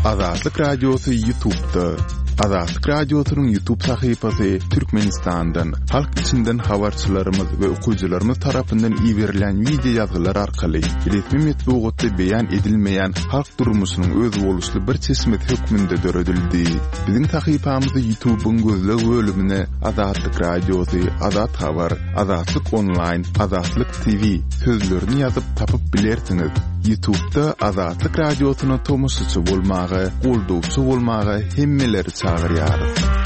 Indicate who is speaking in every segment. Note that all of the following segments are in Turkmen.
Speaker 1: Azatlyk Radiosu YouTube'da. Azatlyk Radiosu'nun YouTube sayfasy Türkmenistan'dan, halk içinden habarçylarymyz we okuwçylarymyz tarapyndan ýiberilen video ýazgylar arkaly resmi metbuatda beýan edilmeýän halk durmuşynyň öz boluşly bir çeşmet hökmünde döredildi. Biziň sayfamyzda YouTube'un gözleg bölümine Azatlyk Radiosu, Azat Habar, Azatlyk Online, Azatlyk TV sözlerini ýazyp tapyp bilersiňiz. YouTube'da Azatlyk Radiosu'na tomusçy bolmagy, goldowçy bolmagy hemmeleri çağırýar.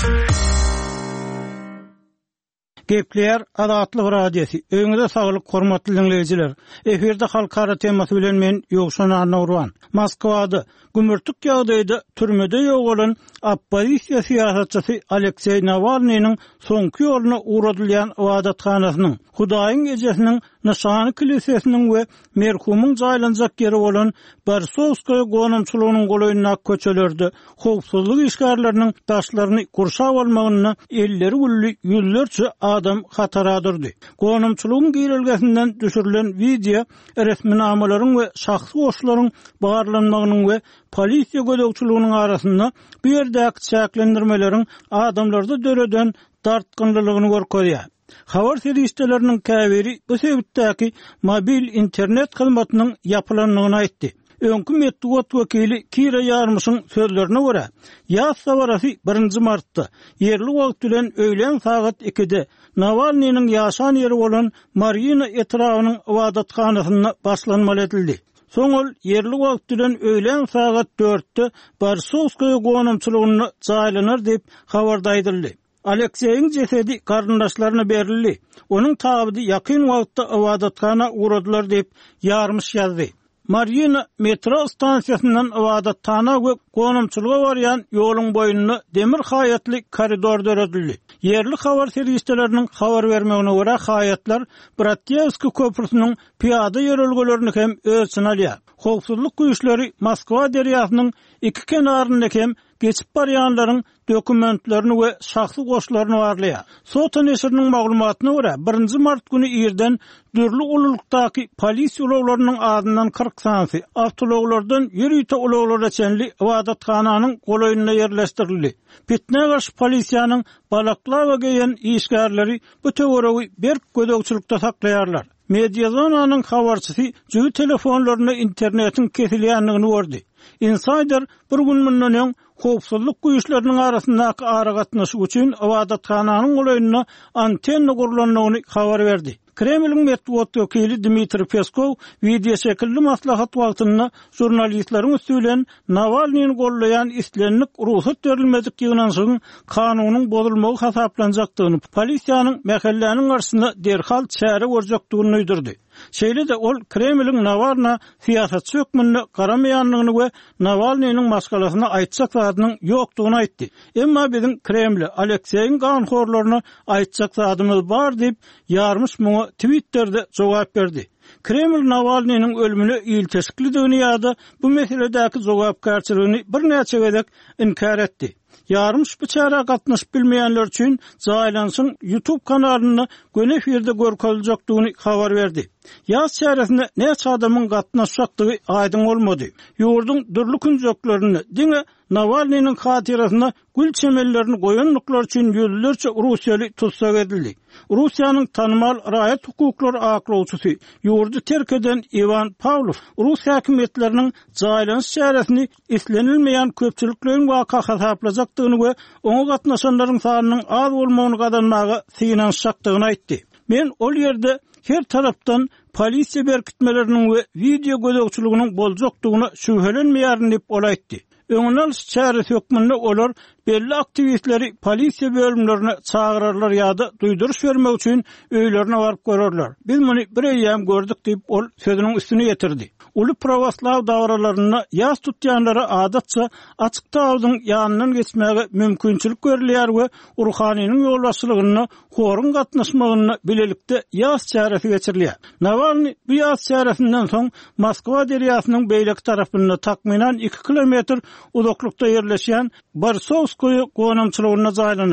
Speaker 2: Gepler Azatlyk Radiosu. Öňüňizde saglyk, hormatly dinleýijiler. Eferde halkara temasy bilen men Ýogşan Anawran. Moskwada gümürtük ýagdaýda türmede ýok bolan opposisiýa siýasatçysy Aleksey Navalnyň soňky ýoluna uğradylýan wadatkanasynyň Hudaýyň gecesiniň Nişany kilisesiniň we merhumyň jaýlanjak ýeri bolan Barsowskoy gonamçylygynyň golaýyna köçelerde howpsuzlyk işgärleriniň taşlaryny gurşap almagyna elleri gülli ýüzlerçe adam hataradyrdy. Gonamçylygyň girilgesinden düşürilen video resminamalaryň we şahsy goşlaryň bagarlanmagynyň we polisiýa gödökçülüginiň arasynda bir ýerdäki çäklendirmeleriň adamlarda döreden dartgynlygyny görkezýär. Habar serişdelerinin käbiri bu sebäpdäki mobil internet hyzmatynyň ýapylanmagyny aýtdy. Öňkü metbuat wekili Kira Yarmyşyň sözlerine görä, ýaz sabarasy 1 martda yerli wagt bilen öýlen saat 2-de Navalnyň ýaşan ýeri bolan Marina etrawynyň wadatkanasyna başlanmaly edildi. Soňol yerli wagt bilen öýlen saat 4-de Barsowskoy gonamçylygyna jaýlanar diýip habarda aýdyldy. Aleksey'in cesedi karındaşlarına berildi. Onun tabidy yakın wagtda wadatkana uğradylar diýip Yarmyş ýazdy. Marina metro stansiýasyndan wadatkana we gonamçylyga barýan ýoluň boýuny demir haýatly koridor döredildi. Yerli habar serişdeleriniň habar bermegine görä haýatlar Bratyevski köprüsiniň piýada ýörelgelerini hem ölçüne alýar. Howpsuzlyk güýçleri Moskwa derýasynyň iki kenaryndaky hem geçip barýanlaryň dokumentlerini we şahsy goşlaryny barlaýar. Sota neşriniň maglumatyna görä 1 mart güni ýerden dürli ululukdaky polisiýa ulaglarynyň adyndan 40 sansy awtologlardan ýürüýte ulaglara çenli wadatkanyň golaýyna ýerleşdirildi. Pitne garşy polisiýanyň balaklar we geýen işgärleri bu töweregi bir gödökçülükde saklaýarlar. Mediazonanyň habarçysy jüý telefonlaryna internetin kesilýänligini gördi. Insider bir gün mundan öň howpsuzlyk güýçleriniň arasyndaky ara gatnaşy üçin wadatkanyň golaýyna antenna gurulanyny habar berdi. Kremlin metbuat wekili Dmitri Peskov video şekilli maslahat wagtyny jurnalistleriň üstülen Navalnyň gollayan islenlik ruhsat berilmedik ýygynyň soň kanunyň bozulmagy hasaplanjakdygyny, polisiýanyň mähelläniň garşyna derhal çäre görjekdigini öýdürdi. Şeýle de ol Kremlin Navalny siýasatçy hökmüne garamaýanlygyny we Navalnyň maskalasyna aýtjak zadynyň ýokdugyny aýtdy. Emma biziň Kreml Alekseýiň ganhorlaryny aýtjak zadymyz bar diýip Yarmyş muňa Twitter'de jogap berdi. Kreml Navalnyň ölümine ýylteşikligini ýa-da bu meseledäki jogapkarçylygyny bir näçe gezek inkar etdi. Yarmyş bu çara gatnaşyp bilmeýänler üçin jaýlansyň YouTube kanalyny göne eferde görkeziljakdygyny habar berdi. Ýaz çaresinde näçe adamyň gatnaşjakdygy aýdyn bolmady. Ýurdun dürli künjeklerini diňe Navalnyň hatirasyna gül çemellerini goýanlyklar üçin ýüzlerçe Russiýaly tutsak edildi. Russiýanyň tanymal raýat hukuklary aklawçysy ýurdu terk eden Ivan Pavlov Russiýa häkimetleriniň jaýlanyş çaresini islenilmeýän köpçülikleriň waka hasaplajakdygyny we oňa gatnaşanlaryň sanynyň az bolmagyny gadanmagy synanşjakdygyny aýtdy. Men ol ýerde her tarapdan polisiýa berkitmeleriniň we video gödökçülüginiň boljakdygyna şüphelenmeýärin diýip olaýtdy. Öňünden çäresi hökmünde olar belli aktivistleri polisiýa bölümlerine çağırarlar ýa-da duýduruş bermek üçin öýlerine baryp görürler. Biz muny bir ýam gördük diýip ol sözüniň üstüne ýetirdi. Uly prowaslaw dawralaryna ýaz tutýanlara adatça açyk taýdyň ýanynyň geçmäge mümkinçilik berilýär we ruhanynyň ýolbaşçylygyna horun gatnaşmagyna bilelikde ýaz çäresi geçirilýär. Navalny bu ýaz çäresinden soň Moskwa derýasynyň beýlek tarapynda takminan 2 kilometr uzaklykda ýerleşýän Barsowskoy gonamçylygyna jaýlanar.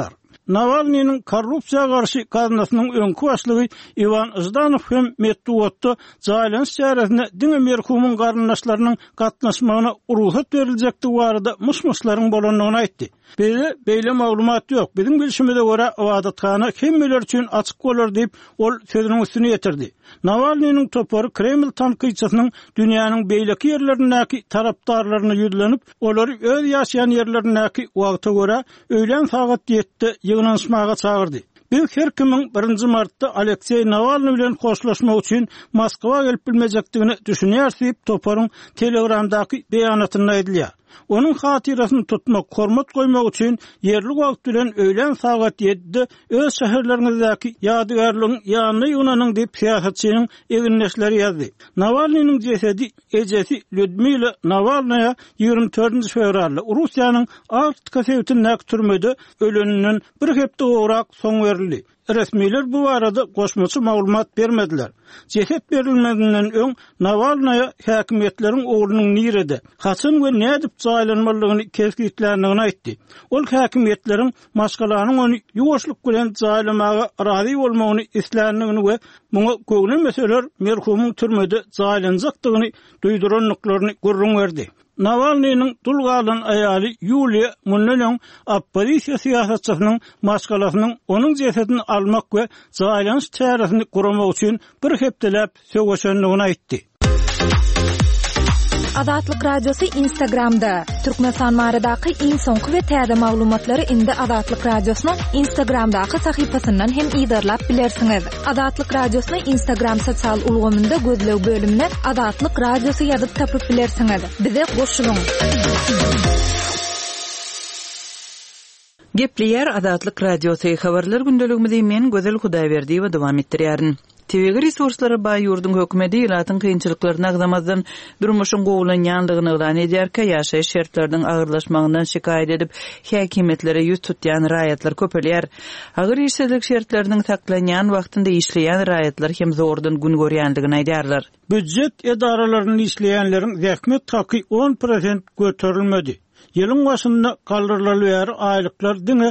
Speaker 2: Navalny'nin korrupsiýa garşy gaznasynyň öňkü başlygy Ivan Zhdanov hem Medvedev'de jaýlanyş şäheresinde diňe merhumun garyndaşlarynyň gatnaşmagyna ruhsat berilejekdi barada myş-myşlaryň bolanlygyny aýtdy. Beýle maglumat ýok. Biziň bilişimizde görä wadatkana kimmeler üçin açyk bolar diýip ol sözüniň üstüne ýetirdi. Navalny'nin topory Kreml tanqyçysynyň dünýäniň beýleki ýerlerindäki tarapdarlaryny ýüzlenip, olary öz ýaşaýan ýerlerindäki wagta görä öýlen sagat 7-de ýygnanşmaga çagyrdy. Biz her kimin 1 martda Aleksey Navalny bilen hoşlaşmak üçin Moskwa gelip bilmejekdigini düşünýär diýip toporyň Telegramdaky beýanatyny aýdylýar. Onun hatirasyny tutmak, hormat goýmak üçin yerli wagt bilen öýlen sagat 7-de öz şäherleriňizdäki ýadygarlygyň ýanyna ýygnanyň diýip siýasatçynyň eginleşleri ýazdy. Navalny'nin jesedi ejesi Lyudmila Navalnaya 24 fevralda Russiýanyň Arktika sewtindäki türmede öleniniň bir hepde orak soň berildi. Resmiler bu arada goşmaçy maglumat bermediler. Ceset berilmedinden öň Navalnaya häkimetleriň oglunyň nirede, haçan we nädip jaýlanmalygyny kesgitlerini aýtdy. Ol häkimetleriň maşgalanyň ony ýuwaşlyk bilen jaýlamaga razy bolmagyny isländигini we muňa köňül meseler merhumun türmede jaýlanjakdygyny duýduranlyklaryny görüň berdi. Navalny'nin dulgalan aýaly Yulia Munnelon opposisiýa siýasatçysynyň maşgalasynyň onuň jesedini almak we jaýlanyş çäresini guramak üçin bir hepdelep söwüşenligini aýtdy.
Speaker 3: Azatlyk radiosu Instagramda. Türkmenistan maradaky iň soňky we täze maglumatlary indi Azatlyk radiosynyň Instagramdaky sahypasyndan hem ýydarlap bilersiňiz. Azatlyk radiosyny Instagram sosial ulgamynda gözlew bölümine Azatlyk radiosu ýazyp tapyp bilersiňiz. Bize goşulyň.
Speaker 4: Gepleýär Azatlyk radiosu habarlar gündeligimizi men Gözel Hudaýberdi we dowam etdirýärin. TV resurslary baý ýurdun hökümeti ýylatyň kynçylyklaryna agzamazdan durmuşyň gowulanýandygyny ýylan edýärkä ýaşaýyş şertleriniň agyrlaşmagyndan şikaýet edip häkimetlere ýüz tutýan raýatlar köpelýär. Agyr işsizlik şertleriniň saklanýan wagtynda işleýän raýatlar hem zordan gün görýändigini aýdýarlar.
Speaker 2: Büdjet edaralaryny işleýänleriň zähmet haky 10% göterilmedi. Ýylyň başynda galdyrylýar aýlyklar diňe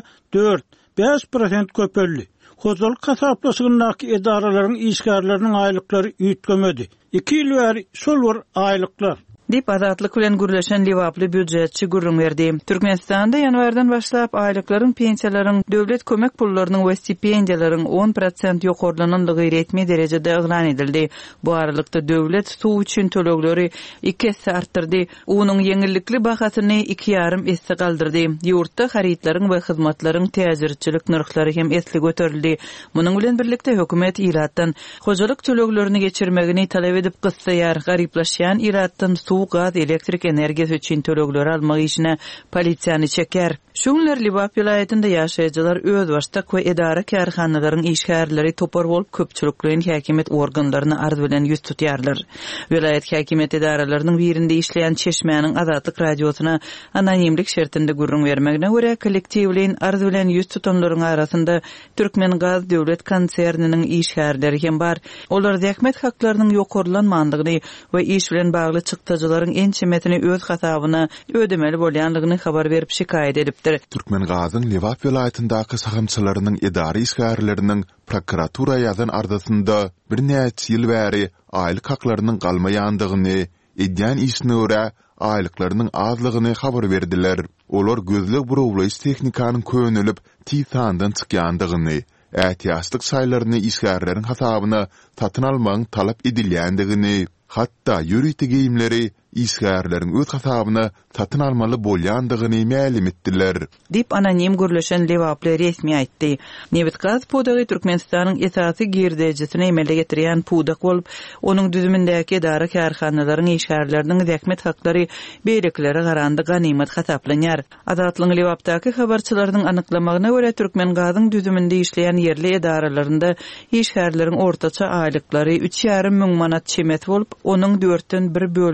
Speaker 2: 4-5% köpeldi. Hozalyk kasaplaşygyndaky edaralaryň işgärleriniň aýlyklary ýetmedi. 2 ýyl bäri şol bir aýlyklar
Speaker 4: Dip Azatlyk bilen gürleşen Liwaply büdjetçi gürrüň berdi. Türkmenistanda ýanwardan başlap aýlyklaryň, pensiýalaryň, döwlet kömek pullarynyň we stipendiýalaryň 10% ýokarlananlygy resmi derejede eglan edildi. Bu aralykda döwlet suw üçin tölegleri 2 hisse artdyrdy. Onuň ýeňillikli bahasyny 2,5 hisse galdyrdy. Ýurtda haritlaryň we hyzmatlaryň täzirçilik narhlary hem esli göterildi. Munyň bilen birlikde hökümet ýylatdan hojalyk töleglerini geçirmegini talep edip gyssaýar, garyplaşýan ýylatdan gaz, elektrik energiýasy üçin tölegleri almak işine polisiýany çeker. Şunlar Liwap vilayetinde ýaşaýjylar öz başda we edara kärhanalaryň işgärleri topar bolup köpçülikliň häkimet organlaryny arz bilen ýüz tutýarlar. Vilayet häkimet edaralarynyň birinde işleýän Çeşmäniň Azatlyk radiosuna anonimlik şertinde gürrüň bermegine görä kollektiwliň arz bilen ýüz tutanlaryň arasynda Türkmen Gaz döwlet konserniniň işgärleri hem bar. Olar zähmet haklarynyň ýokarlanmandygyny we iş bilen bagly çykdyjylaryň ençemetini öz hasabyna ödemeli bolýanlygyny habar berip şikaýet edip
Speaker 1: Türkmen Gazyň Liwap vilayetindaky sahamçylarynyň idari işgärleriniň prokuratura ýazan ardasynda bir näçe ýyl bäri aýlyk haklarynyň galmaýandygyny, edýän işine görä aýlyklarynyň azlygyny habar berdiler. Olar gözleg burowlaýyş tehnikanyň könülip tisandan çykýandygyny, ätiýaslyk saýlaryny işgärleriň hasabyna tatyn almagyň talap edilýändigini, hatda ýürüýti geyimleri işgärleriň öz hasabyna tatyn almaly bolýandygyny ma'lum etdiler.
Speaker 4: Dip anonim gürleşen Liwaply resmi aýtdy. Newit gaz pudagy Türkmenistanyň esasy girdejisini emelde getirýän pudak bolup, onuň düzümindäki edara kärhanalaryň işgärleriniň zähmet haklary beýleklere garandy ganimet hasaplanýar. Azatlyň Liwapdaky habarçylarynyň anyklamagyna görä Türkmen Gazyň düzüminde işleýän yerli edaralarynda işgärleriň ortaça aýlyklary 3,5 müň manat çemet bolup, onuň 4den 1 bölegi tutum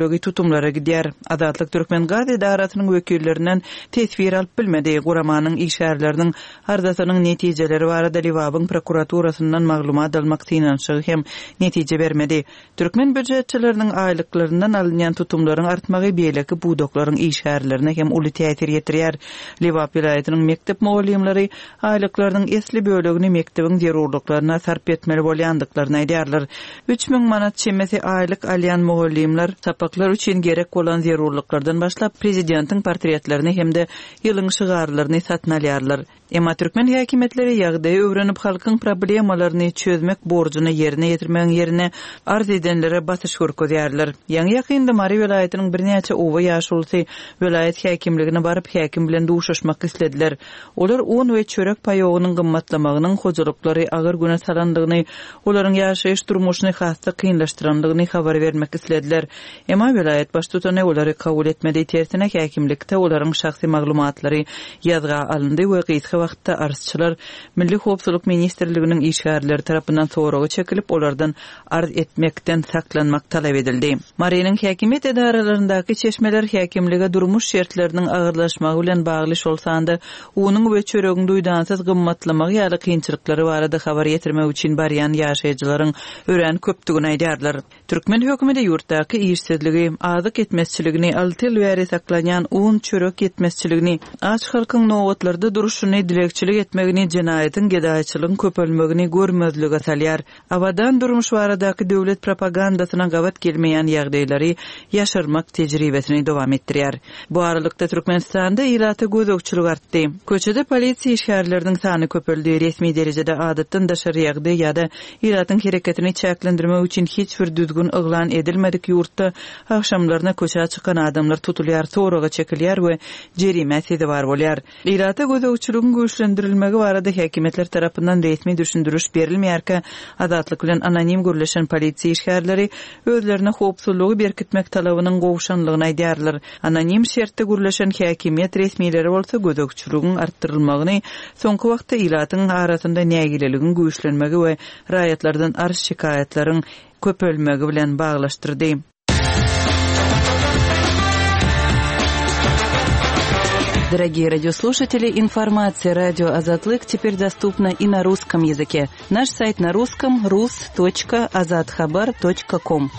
Speaker 4: tutumlara gidýär. Adatlyk Türkmen Gaz idaratynyň wekillerinden tesbir alyp bilmedi. Guramanyň işgärleriniň ardasynyň netijeleri barada Liwabyň prokuraturasyndan maglumat almak tinançygy hem netije bermedi. Türkmen büdjetçileriniň aýlyklaryndan alynýan tutumlaryň artmagy beýleki bu doklaryň işgärlerine hem uly täsir ýetirýär. Liwap vilayatynyň mektep mugallimleri aýlyklarynyň esli bölegini mektebiň zerurlyklaryna sarp etmeli bolýandyklaryny aýdýarlar. 3000 manat çemesi aýlyk alýan mugallimler tapaklar üçin gerek bolan zerurlyklardan başlap prezidentiň portretlerini hemde ýylyň şygarlaryny satyn alýarlar. Emma Türkmen häkimetleri ýagdaýy öwrenip halkyň problemalaryny çözmek borcuny yerine ýetirmegiň yerine arz edenlere basyş görkezýärler. Ýa-ni ýakynda Mari vilayatynyň birnäçe owa ýaşulsy vilayat häkimligine baryp häkim bilen duşuşmak istediler. Olar 10 we çörek paýogynyň gymmatlamagynyň hojalyklary agyr güne salandygyny, olaryň ýaşaýyş durmuşyny hassa kynlaşdyrandygyny habar bermek istediler. Emma vilayat baş tutany olary kabul etmedi. Tersine häkimlikde olaryň şahsy maglumatlary ýazga alyndy we gysga wagtda arsçylar Milli Howpsuzlyk Ministrliginiň işgärleri tarapyndan soragy çekilip olardan arz etmekden saklanmak talap edildi. Mariýanyň häkimet edaralaryndaky çeşmeler häkimlige durmuş şertleriniň agyrlaşmagy bilen bagly bolsanda unyň we çöregiň duýdansyz gymmatlamagy ýa-da kynçylykları barada habar ýetirmek üçin barýan ýaşaýjylaryň ören köpdigini aýdýarlar. Türkmen hökümeti ýurtdaky işsizligi, azyk etmezçiligini, 6 ýyl bäri saklanýan un çörek etmezçiligini, aç halkyň nowatlarda duruşyny dilekçilik etmegini, jenaýatyň gedaýçylygyň köpelmegini görmezlige salýar. Awadan durmuş baradaky döwlet propagandasyna gawat gelmeýän ýagdaýlary ýaşyrmak tejribesini dowam etdirýär. Bu aralykda Türkmenistanda ýylaty gözökçülük artdy. Köçede polisiýa işgärleriniň sany köpeldi. Resmi derejede adatdan daşary ýagdaý ýa-da ýylatyň hereketini çäklendirmek üçin hiç bir düzgün yglan edilmedik ýurtda akşamlaryna köçe çykan adamlar tutulýar, soraga çekilýär we jerime sedi bar bolýar. Ýylaty gözökçülügiň güýçlendirilmegi barada häkimetler tarapyndan resmi düşündürüş berilmeýärkä, adatlyk bilen anonim gürleşen polisiýa işgärleri özlerine howpsuzlygy berkitmek talabynyň gowşanlygyny aýdýarlar. Anonim şertde gürleşen häkimet resmileri bolsa gözökçülügiň artdyrylmagyny, soňky wagtda ýylatyň arasynda nägileligiň güýçlenmegi we raýatlardan arz şikaýetlaryň köpelmegi bilen baglaşdyrdy. Дорогие радиослушатели, информация радио «Азатлык» теперь доступна и на русском языке. Наш сайт на русском rus.azadkhabar.com.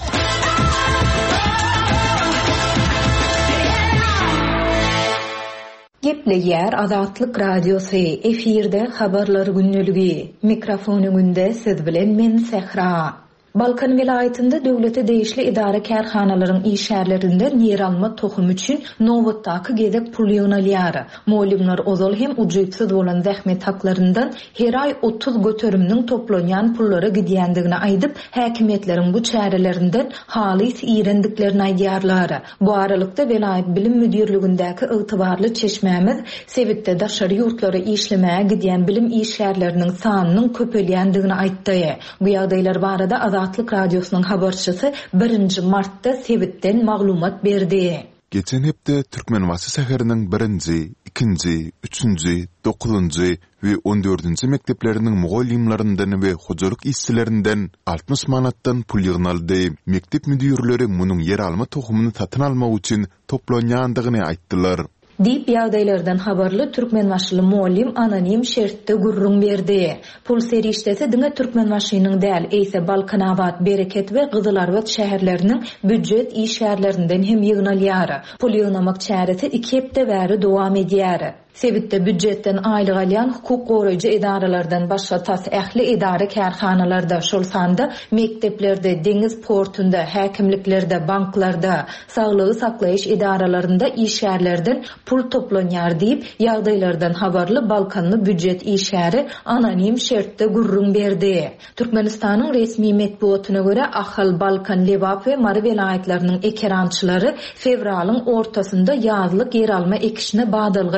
Speaker 3: Gepleýär Azatlyk radiosy efirde habarlar günnüligi. Mikrofonyňynda siz bilen men Sehra. Balkan vilayetinde döwlete değişli idare kärhanalaryň işgärlerinden ýer alma tohum üçin nowatdaky gezek pul ýönelýär. Muallimler ozal hem ujuýpsyz bolan zähmet haklaryndan her ay 30 göterimniň toplanýan pullary gidýändigini aýdyp, häkimetleriň bu çärelerinden halys iýrendiklerini aýdýarlar. Bu aralykda vilayet bilim müdirligindäki ygtybarly çeşmämiz Sebitde daşary ýurtlary işlemäge gidýän bilim işgärleriniň sanynyň köpelýändigini aýtdy. Bu ýagdaýlar barada Azatlyk radiosynyň habarçysy 1 martda Sebitden maglumat berdi.
Speaker 1: Geçen hepde Türkmenwasy şäheriniň 1-nji, 2-nji, 3-nji, 9-njy we 14-nji mekteplerining mugallimlerinden we hojalyk işçilerinden 60 manatdan pul ýygnaldy. Mektep müdirleri munyň yer alma tohumyny satyn almak üçin toplanýandygyny aýtdylar.
Speaker 3: Dip ýagdaýlardan habarly türkmenwaşly muallim anonim şertde gurrun berdi. Pul serişdesi diňe türkmenwaşynyň däl, eýse Balkanawat, Bereket we Gyzylarwat şäherleriniň büdjet işgärlerinden hem ýygnalýar. Pul ýygnamak çäresi 2 hepde bäri dowam edýär. Sebitde büdjetden aýlyk alýan hukuk goraýjy idaralardan başga tas ähli idare kärhanalarda, şol sanda mekteplerde, deňiz portunda, häkimliklerde, banklarda, saglygy saklaýyş idaralarynda işgärlerden pul toplanýar diýip ýagdaýlardan habarly Balkanly büdjet işgäri anonim şertde gurrun berdi. Türkmenistanyň resmi medeniýetyne görä Ahal, Balkan, Lewap we Mari vilayetleriniň ekerançylary fevralyň ortasynda ýazlyk yer alma ekişine badalga berdiler.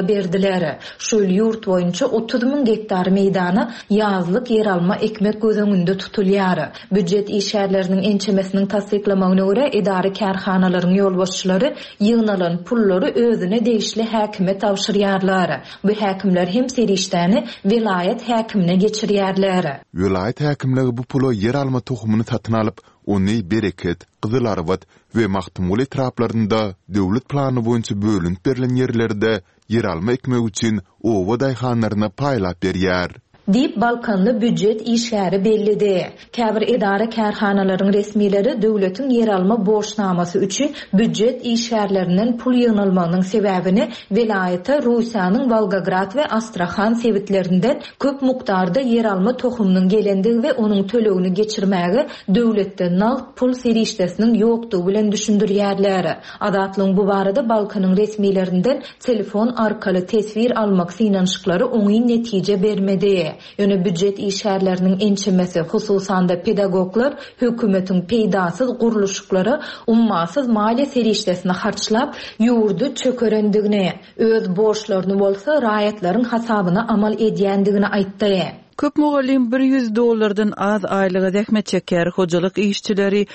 Speaker 3: etdiler. Şol yurt boyunça 30.000 hektar meydana yazlyk yer alma ekmek gözüňünde tutulýar. Büdjet işgärleriniň ençemesiniň tasdiklamagyna görä edara karhanalaryň ýolbaşçylary ýygnalan pullary özüne degişli häkime tawşyrýarlar. Bu häkimler hem serişdäni vilayet häkimine geçirýärler.
Speaker 1: Vilayet häkimleri bu pulo yer alma tohumunu satyn alyp, ony Bereket, Gyzylarbat we Maktumul etraplarynda döwlet plany boýunça bölünip berilen ýerlerde yer alma ekmek üçin owa daýhanlaryna paýlap berýär.
Speaker 3: Dip Balkanlı büdjet işgäri bellidi. Käbir edara karhanalaryň resmileri döwletiň yer alma borçnamasy üçin büdjet işgärlerinden pul ýygnalmagynyň sebäbini vilayeta Russiýanyň Volgograd we Astrakhan sewitlerinden köp mukdarda yer alma tohumynyň gelendigi we onuň tölegini geçirmäge döwletden nagt pul serişdesiniň ýokdugy bilen düşündirýärler. Adatlyň bu barada Balkanyň resmilerinden telefon arkaly tesvir almak synanşyklary oňy netije bermedi. Ýöne büdjet işgärleriniň ençemesi hususanda pedagoglar hökümetiň peýdasyz guruluşlary ummasyz maliýe serişdesini harçlap ýurdu çökerendigine, öz borçlaryny bolsa raýatlaryň hasabyna amal edýändigini aýtdy.
Speaker 4: Köp mugallim $100 az aylyga zähmet çeker, hojalyk işçileri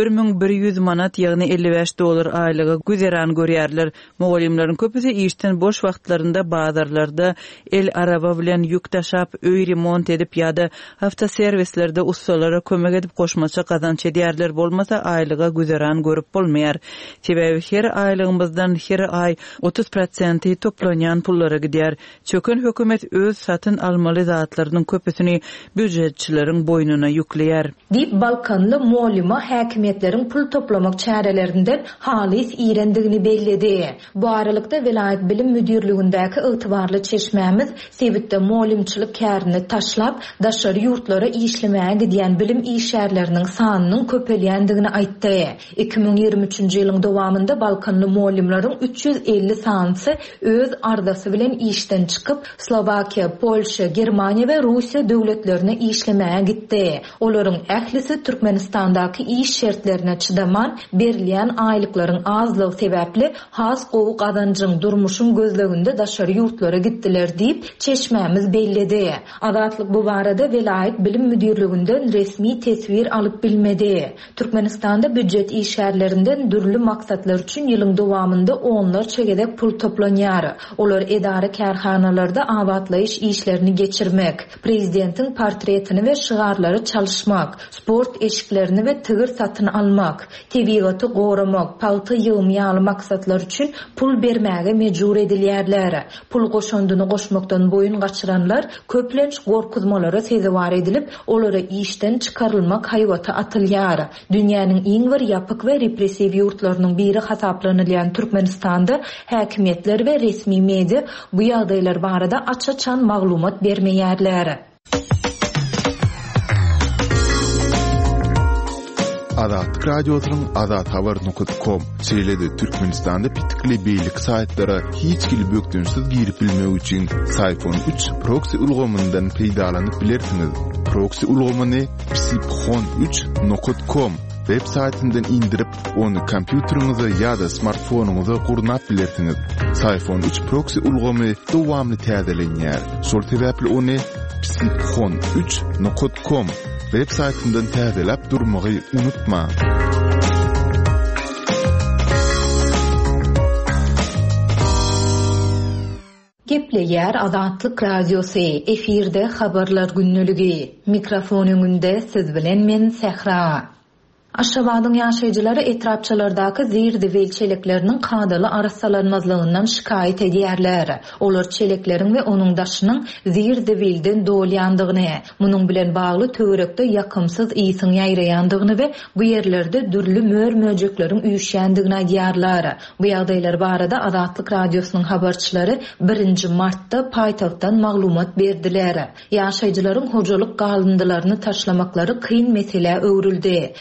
Speaker 4: 1100 manat ýagny $55 aylyga güzeran görýärler. Mugallimlaryň köpüsi işten boş wagtlarynda bazarlarda el araba bilen ýük taşap, öý remont edip ýa-da hafta servislerde ustalara kömek edip goşmaça kazanç edýärler, bolmasa aylyga güzeran görüp bolmaýar. Sebäbi her aylygymyzdan her ay 30% toplanýan pullara gidýär. Çöken hökümet öz satyn almaly zatlarynyň köpüsini büdjetçileriň boynuna ýükleýär.
Speaker 3: Dip Balkanly muallima häkimetleriň pul toplamak çärelerinden halis iýrendigini bellidi. Bu aralykda vilayet bilim müdürlügündäki ygtybarly çeşmämiz sebitde muallimçilik kärini taşlap daşary ýurtlara işlemäge gidýän bilim işgärleriniň sanynyň köpelýändigini aýtdy. 2023-nji ýylyň dowamında Balkanly muallimlaryň 350 sanyny öz ardasy bilen işden çykyp Slovakiýa, Polşa, Germaniýa we Russiýa döwletlerine işlemäge gitdi. Olaryň ählisi Türkmenistandaky iş şertlerine çydaman berilýän aýlyklaryň azlygy sebäpli has gowy kazanjyň durmuşyň gözleginde daşary ýurtlara gitdiler diýip çeşmämiz bellidi. Adatlyk bu barada vilayet bilim müdürlügünden resmi tesvir alyp bilmedi. Türkmenistanda büdjet işgärlerinden dürli maksatlar üçin ýylyň dowamında onlarça gedek pul toplanýar. Olar edara karhanalarda abadlaýyş işlerini geçirmek, prezidentiň portretini we şygarlary çalışmak, sport eşiklerini we tigir satyn almak, tebigaty goramak, palty ýygmaýaly maksatlar üçin pul bermäge mejbur edilýärler. Pul goşandyny goşmakdan boyun gaçyranlar köplenç gorkuzmalara sezewar edilip, olara işden çykarylmak haýwaty atylýar. Dünýäniň iň bir ýapyk we repressiw ýurtlarynyň biri hasaplanylýan Türkmenistanda häkimetler we resmi media bu ýagdaýlar barada açaçan maglumat bermeýärler.
Speaker 1: Azat radiosynyň azathabar.com çeýledi Türkmenistanda pitikli beýlik saýtlary hiç kili bökdünsiz girip bilmek üçin Sayfon 3 proxy ulgamyndan peýdalanyp bilersiňiz. Proxy ulgamyny psipxon3.com web saytyndan indirip onu kompýuteriňize ýa-da smartfonuňyza gurnap bilersiňiz. Sayfon 3 proxy ulgamy dowamly täzelenýär. Şol sebäpli onu psipxon3.com web saytyndan täzelep durmagy unutma.
Speaker 3: Gepleýär Azatlyk radiosy, efirde habarlar günnüligi. Mikrofon öňünde siz bilen men Sehra. Aşgabatyň ýaşaýjylary etrapçylardaky zirdi welçelikleriniň kadaly arassalanmazlygyndan şikayet edýärler. Olar çelekleriň we onuň daşynyň zirdi welden dolýandygyny, munyň bilen bagly töwerekde ýakymsyz iýsiň ýaýraýandygyny we bu ýerlerde dürli mör-möjekleriň üýşýändigini aýdýarlar. Bu ýagdaýlar barada Azatlyk radiosynyň habarçylary 1 martda paýtagtdan maglumat berdiler. Ýaşaýjylaryň hojalyk galyndylaryny taşlamaklary kyn mesele öwrüldi. Sebäbi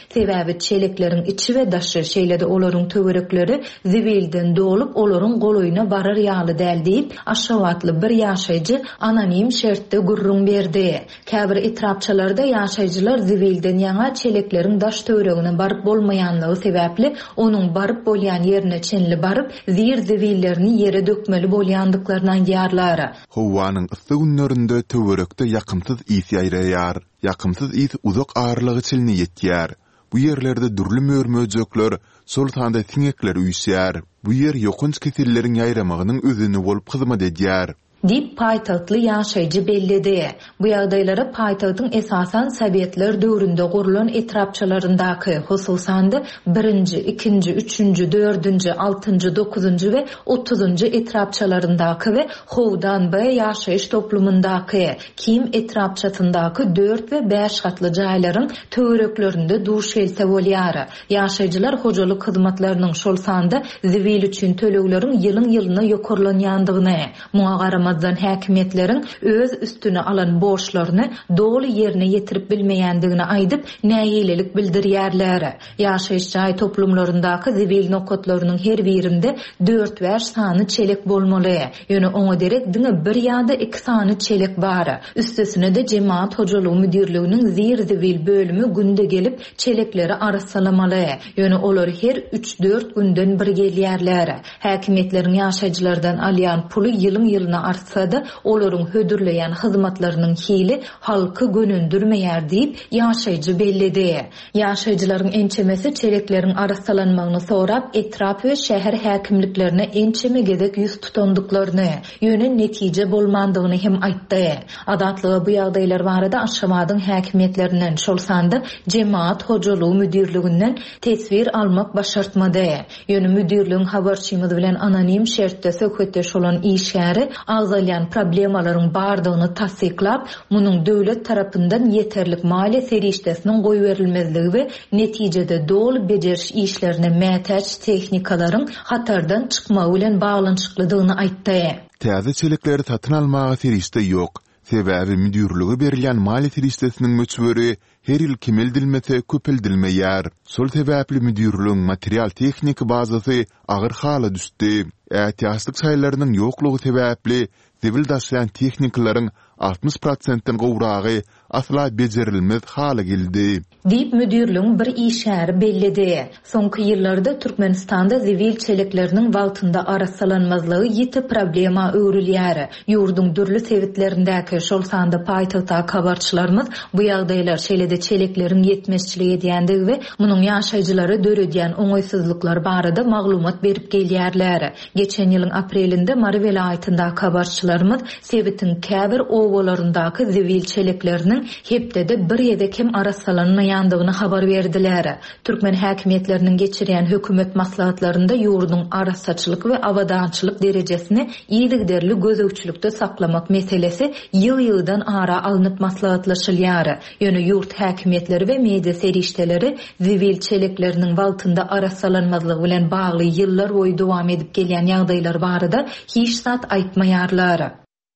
Speaker 3: sebäbi çelekleriň içi we daşy şeýlede olaryň töwerekleri zibilden dolup olaryň goloýuna barar ýaly däl diýip aşawatly bir ýaşaýjy anonim şertde gurrun berdi. Käbir etrapçalarda ýaşaýjylar zibilden ýaňa çelekleriň daş töweregine baryp bolmaýanlygy sebäpli onuň baryp bolýan ýerine çenli baryp zir zibillerini ýere dökmeli bolýandyklaryna ýarlar.
Speaker 1: Howanyň ysy günlerinde töwerekde ýakymsyz ýys ýaýraýar. Ýakymsyz ýys uzak ağırlygy çelini ýetýär. Bu ýerlerde durly mörmöjekler, sol tanda siňekler üýsýär. Bu ýer ýokunç keselleriň ýaýramagynyň özüni bolup hyzmat edýär.
Speaker 3: Dip paýtagtly ýaşaýjy bellidi. Bu ýagdaýlara paýtagtyň esasan Sovetler döwründe gurulan etrapçalaryndaky, hususan 1-nji, 2-nji, 3-nji, 4-nji, 6-njy, 9-njy we 30-njy etrapçalaryndaky we howdan be ýaşaýyş toplumyndaky, kim etrapçatyndaky 4 we 5 gatly jaýlaryň töwereklerinde duş gelse bolýar. Ýaşaýjylar hojalyk hyzmatlarynyň şol sanda zibil üçin tölegleriň ýylyň-ýylyna ýokurlanýandygyny, muňa häkimetleriň öz üstüne alan borçlaryny dogry ýerine ýetirip bilmeýändigini aýdyp näýilelik bildirýärler. Ýaşaýyş jaý toplumlaryndaky zibil nokatlarynyň her birinde 4-5 sany çelek bolmaly. Ýöne oňa derek diňe bir ýa-da 2 sany çelek bar. Üstesine de jemaat hojalygy müdirliginiň zir zibil bölümi günde gelip çelekleri arassalamaly. Ýöne olar her 3-4 günden bir gelýärler. Häkimetleriň ýaşaýjylardan alýan puly ýylyň-ýylyna da olaryň hödürleýän hyzmatlarynyň hili halky gönündürmeýär diýip ýaşaýjy bellidi. Ýaşaýjylaryň ençemesi çelekleriň arassalanmagyny sorap etrap we şäher häkimliklerine ençeme gedek ýüz tutandyklaryny, ýöne netije bolmandygyny hem aýtdy. Adatlygy bu ýagdaýlar barada aşamadyň häkimetlerinden şol sanda jemaat hojalygy müdirliginden tesbir almak başartmady. Ýöne müdirligiň habarçymyzy bilen anonim şertde söhbetde şolan işgäri azalyan problemalaryň bardygyny tasdiklap, munyň döwlet tarapyndan ýeterlik maliýe serişdesiniň goýberilmezligi we netijede dol beceriş işlerine mätäç tehnikalaryň hatardan çykmagy bilen baglanşyklydygyny aýtdy.
Speaker 1: Täze çelekleri satyn almagy serişde ýok. Sebäbi müdirligi berilýän maliýe serişdesiniň möçberi her ýyl kemeldilmese köpeldilmeýär. Sol sebäpli müdirligiň material tehnika bazasy agyr hala düşdi. Ähtiýaçlyk saýlarynyň ýoklugy sebäpli zibil daşaýan tehnikalaryň 60%-den gowragy asla becerilmez hala geldi.
Speaker 3: Dip müdirligiň bir işgäri bellidi. Soňky ýyllarda Türkmenistanda zibil çelekleriniň wagtynda arassalanmazlygy ýeti problema öwrülýär. Ýurduň dürli sebitlerindäki şol sanda paýtagta kabarçylarymyz bu ýagdaýlar şeýlede çelekleriň ýetmezçiligi edýändigi we munyň ýaşaýjylary döredýän oňaýsyzlyklar barada maglumat berip gelýärler. Geçen ýylyň aprelinde Mary welaýatynda kabarçylarymyz sebitin käbir owalaryndaky zibil çelekleriniň hepdede bir ýerde kim arassalanmaýandygyny habar berdiler. Türkmen häkimetleriniň geçirýän hökümet maslahatlarynda ýurduň arassaçylyk we awadançylyk derejesini ýygyderli gözegçilikde saklamak meselesi ýyl-ýyldan ara alınıp maslahatlaşylýar. Ýöne ýurt häkimetleri we media serişdeleri zibil çelekleriniň wagtynda arassalanmazlygy bilen bagly ýyllar boýy dowam edip gelýän ýagdaýlar barada hiç zat aýtmaýarlar.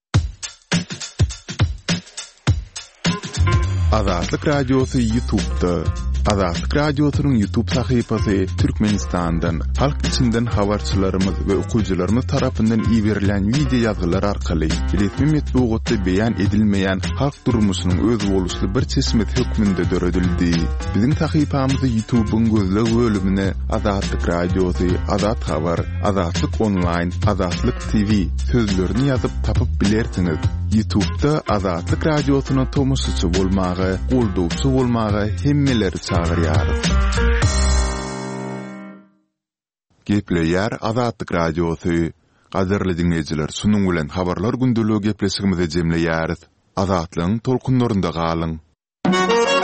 Speaker 1: Azatlyk Radiosu YouTube'da. Azatlyk Radiosu'nun YouTube sahypasy Türkmenistandan, halk içinden habarçylarymyz we okuwçylarymyz tarapyndan ýiberilen video ýazgylar arkaly resmi metbuatda beýan edilmeýän halk durmuşynyň öz boluşly bir çeşmet hökmünde döredildi. Biziň sahypamyzy YouTube'un gözleg bölümine Azatlyk Radiosu, Azat Habar, Azatlyk Online, Azatlyk TV sözlerini ýazyp tapyp bilersiňiz. YouTube'da Azatlyk Radiosu'na tomusçy bolmagy, goldowçy bolmagy hemmeleri çağırýar. Gepleýär Azatlyk Radiosu. Gaderli dinleýijiler, şunuň bilen habarlar gündeligi gepleşigimize jemleýäris. Azatlygyň tolkunlarynda galyň.